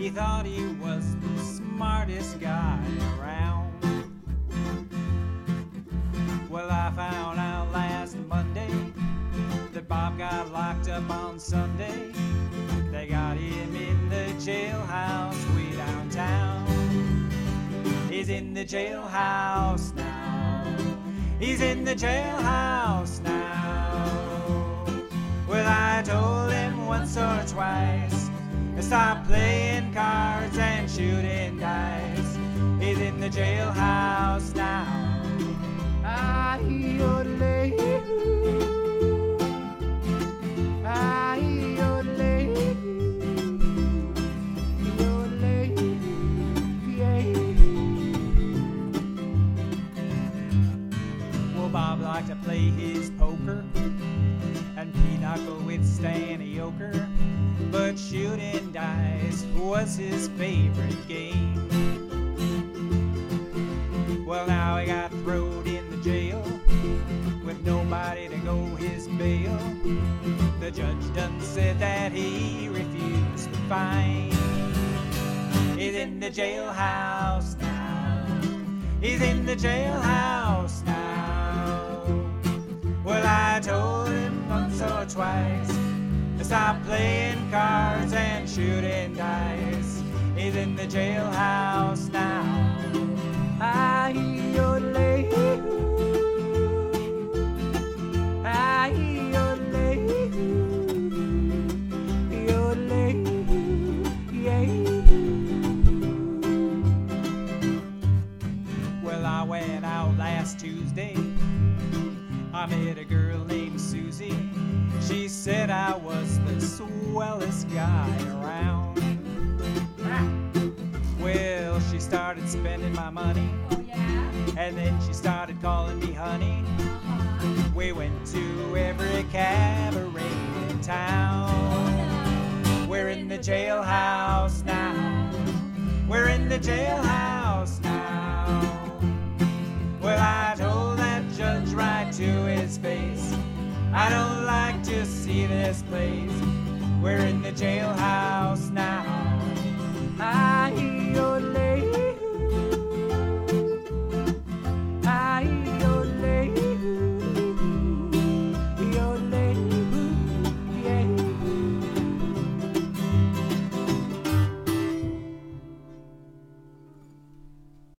He thought he was the smartest guy around. Well, I found out last Monday that Bob got locked up on Sunday. They got him in the jailhouse way downtown. He's in the jailhouse now. He's in the jailhouse now. Well, I told him once or twice to stop playing cards and shooting dice. He's in the jailhouse now. Well, Bob liked to play his poker and pinochle with Stanny Yoker, but shooting dice was his favorite game. Well, now he got thrown in the jail with nobody to go his bail. The judge done said that he refused to find. He's in the jailhouse now. He's in the jailhouse now. Well, I told him once or twice to stop playing cards and shooting dice. He's in the jailhouse now. Well, I went out last Tuesday. I met a girl named Susie. She said I was the swellest guy around. Well, she started spending my money. Oh, yeah? And then she started calling me honey. We went to every cabaret in town. We're in the jailhouse now. We're in the jailhouse now. Well, I told that judge right to his face, I don't like to see this place. We're in the jailhouse.